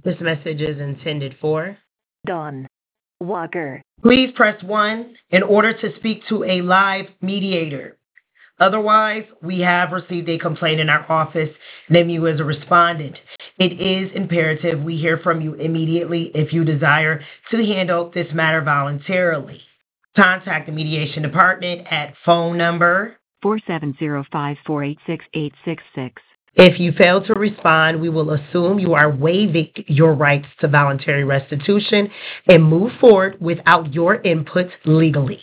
This message is intended for Dawn Walker. Please press 1 in order to speak to a live mediator. Otherwise, we have received a complaint in our office. Name you as a respondent. It is imperative we hear from you immediately if you desire to handle this matter voluntarily. Contact the mediation department at phone number 4705486866. If you fail to respond, we will assume you are waiving your rights to voluntary restitution and move forward without your input legally.